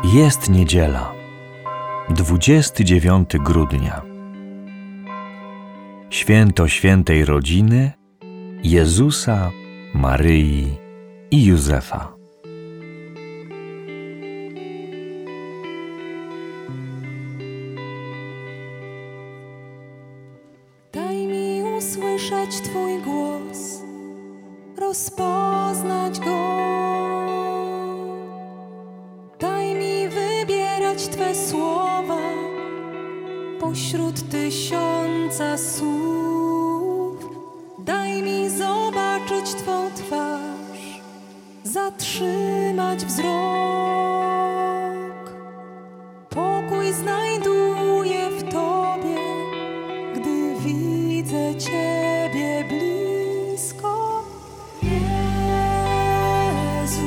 Jest niedziela, 29 grudnia. Święto świętej rodziny Jezusa, Maryi i Józefa. Daj mi usłyszeć Twój głos, rozpoznać go. Daj mi wybierać Twe słowa pośród tysiąca słów. Daj mi zobaczyć Twą twarz, zatrzymać wzrok. Pokój znajduję w Tobie, gdy widzę Ciebie blisko. Jezus,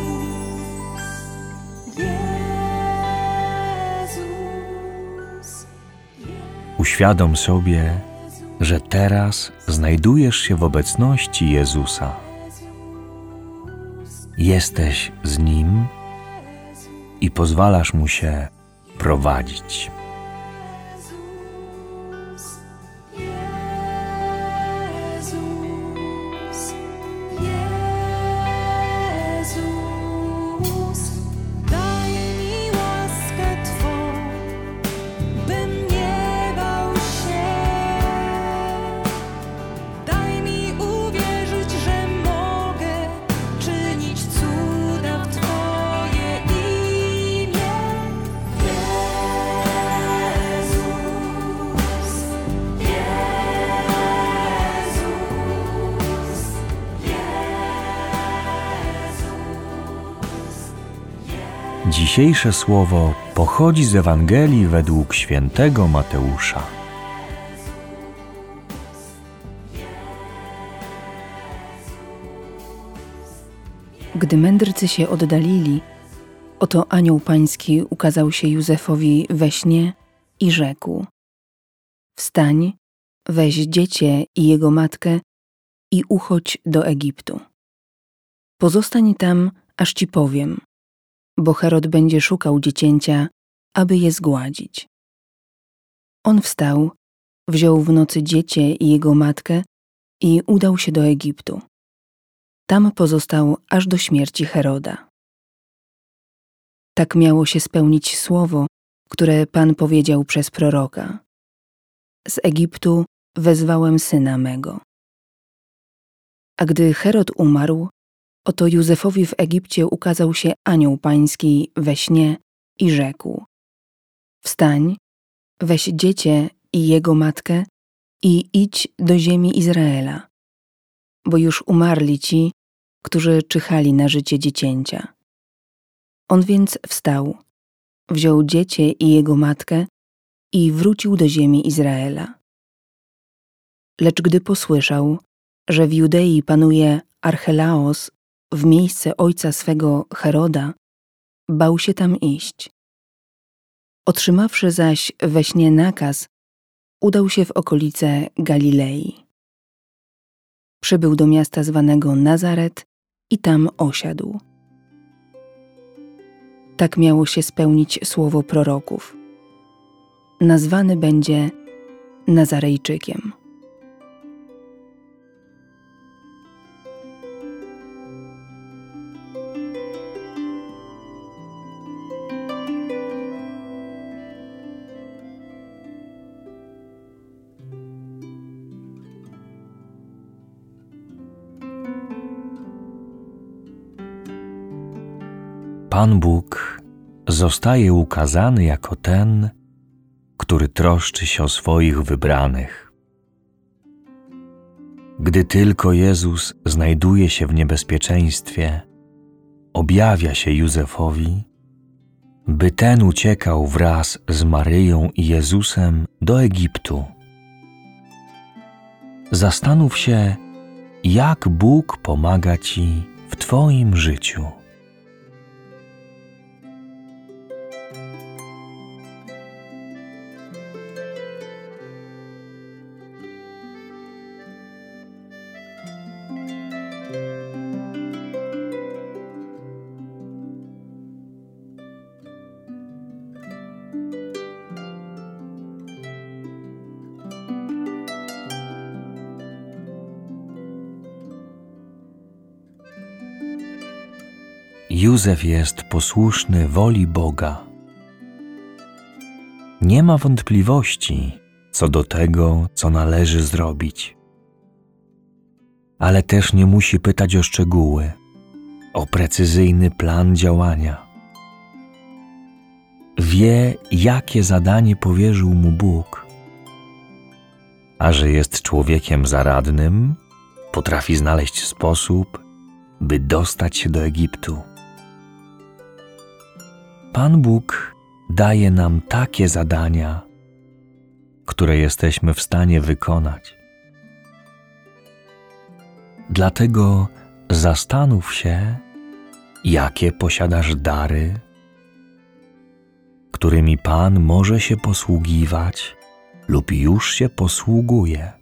Jezus. Uświadom sobie, że teraz znajdujesz się w obecności Jezusa. Jesteś z Nim i pozwalasz Mu się prowadzić. Daj mi łaskę Twą, bym nie bał się. Daj mi uwierzyć, że mogę czynić cuda w Twoje imię. Dzisiejsze słowo pochodzi z Ewangelii według świętego Mateusza. Gdy mędrcy się oddalili, oto anioł pański ukazał się Józefowi we śnie i rzekł: Wstań, weź dziecię i jego matkę i uchodź do Egiptu. Pozostań tam, aż ci powiem, bo Herod będzie szukał dziecięcia, aby je zgładzić. On wstał, wziął w nocy dziecię i jego matkę i udał się do Egiptu. Tam pozostał aż do śmierci Heroda. Tak miało się spełnić słowo, które Pan powiedział przez proroka: Z Egiptu wezwałem syna mego. A gdy Herod umarł, oto Józefowi w Egipcie ukazał się anioł pański we śnie i rzekł: Wstań, weź dziecię i jego matkę i idź do ziemi Izraela, bo już umarli ci, którzy czyhali na życie dziecięcia. On więc wstał, wziął dziecię i jego matkę i wrócił do ziemi Izraela. Lecz gdy posłyszał, że w Judei panuje Archelaos w miejsce ojca swego Heroda, bał się tam iść. Otrzymawszy zaś we śnie nakaz, udał się w okolice Galilei. Przybył do miasta zwanego Nazaret i tam osiadł. Tak miało się spełnić słowo proroków: nazwany będzie Nazarejczykiem. Pan Bóg zostaje ukazany jako ten, który troszczy się o swoich wybranych. Gdy tylko Jezus znajduje się w niebezpieczeństwie, objawia się Józefowi, by ten uciekał wraz z Maryją i Jezusem do Egiptu. Zastanów się, jak Bóg pomaga Ci w Twoim życiu. Józef jest posłuszny woli Boga. Nie ma wątpliwości co do tego, co należy zrobić. Ale też nie musi pytać o szczegóły, o precyzyjny plan działania. Wie, jakie zadanie powierzył mu Bóg, a że jest człowiekiem zaradnym, potrafi znaleźć sposób, by dostać się do Egiptu. Pan Bóg daje nam takie zadania, które jesteśmy w stanie wykonać. Dlatego zastanów się, jakie posiadasz dary, którymi Pan może się posługiwać lub już się posługuje.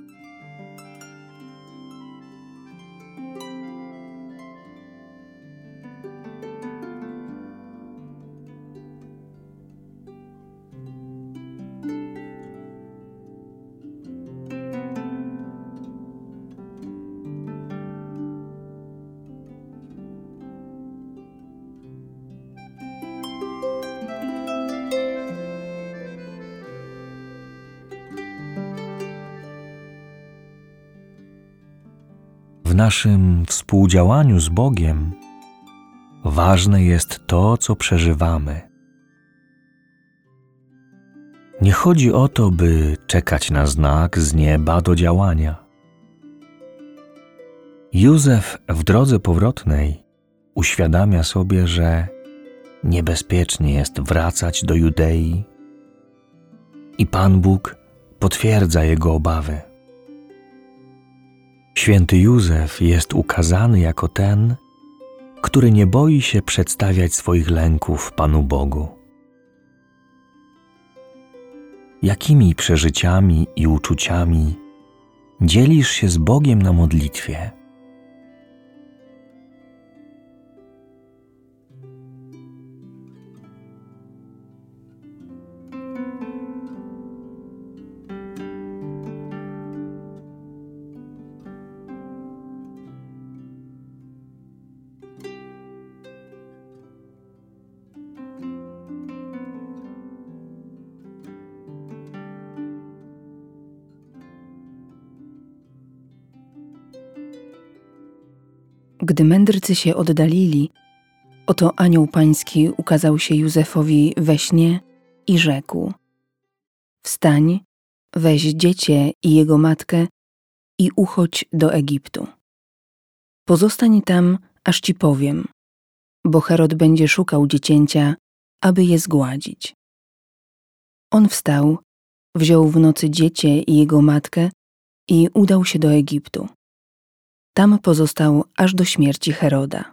W naszym współdziałaniu z Bogiem ważne jest to, co przeżywamy. Nie chodzi o to, by czekać na znak z nieba do działania. Józef w drodze powrotnej uświadamia sobie, że niebezpiecznie jest wracać do Judei i Pan Bóg potwierdza jego obawy. Święty Józef jest ukazany jako ten, który nie boi się przedstawiać swoich lęków Panu Bogu. Jakimi przeżyciami i uczuciami dzielisz się z Bogiem na modlitwie? Gdy mędrcy się oddalili, oto anioł pański ukazał się Józefowi we śnie i rzekł: Wstań, weź dziecię i jego matkę i uchodź do Egiptu. Pozostań tam, aż ci powiem, bo Herod będzie szukał dziecięcia, aby je zgładzić. On wstał, wziął w nocy dziecię i jego matkę i udał się do Egiptu. Tam pozostał aż do śmierci Heroda.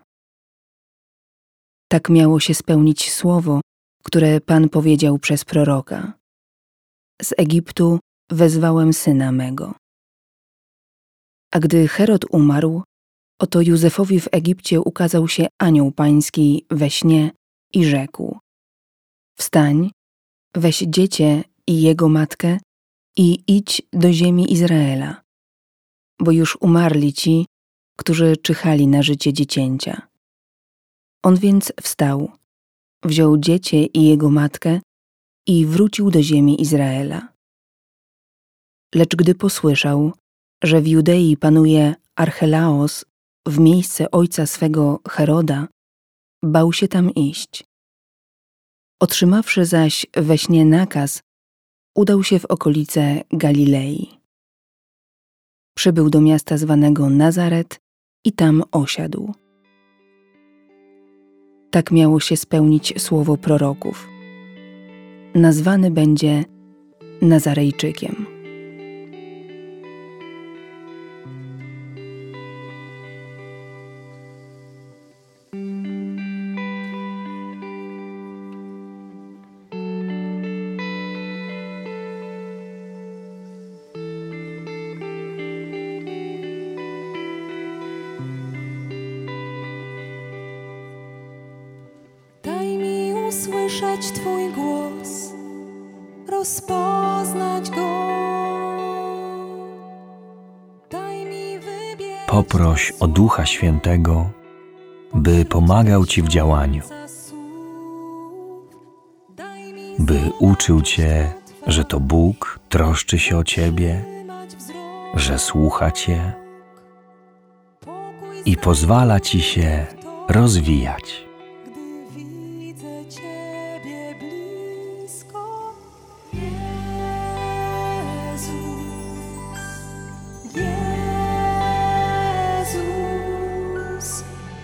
Tak miało się spełnić słowo, które Pan powiedział przez proroka: Z Egiptu wezwałem syna mego. A gdy Herod umarł, oto Józefowi w Egipcie ukazał się anioł pański we śnie i rzekł: Wstań, weź dziecię i jego matkę i idź do ziemi Izraela, bo już umarli ci, którzy czyhali na życie dziecięcia. On więc wstał, wziął dziecię i jego matkę i wrócił do ziemi Izraela. Lecz gdy posłyszał, że w Judei panuje Archelaos w miejsce ojca swego Heroda, bał się tam iść. Otrzymawszy zaś we śnie nakaz, udał się w okolice Galilei. Przybył do miasta zwanego Nazaret i tam osiadł. Tak miało się spełnić słowo proroków: nazwany będzie Nazarejczykiem. Usłyszeć Twój głos, rozpoznać go. Daj mi wybierać. Poproś o Ducha Świętego, by pomagał Ci w działaniu, by uczył Cię, że to Bóg troszczy się o Ciebie, że słucha Cię i pozwala Ci się rozwijać. Gdy widzę Ciebie blisko, Jezus,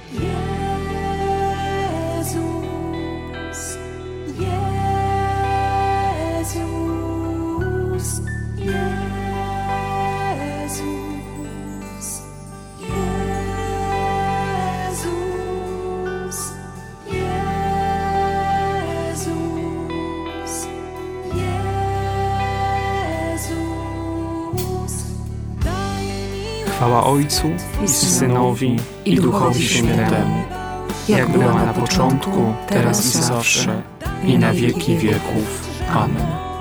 Jezus, Jezus, Chwała Ojcu i Synowi i Duchowi Świętemu, jak była na początku, teraz i zawsze, i na wieki wieków. Amen.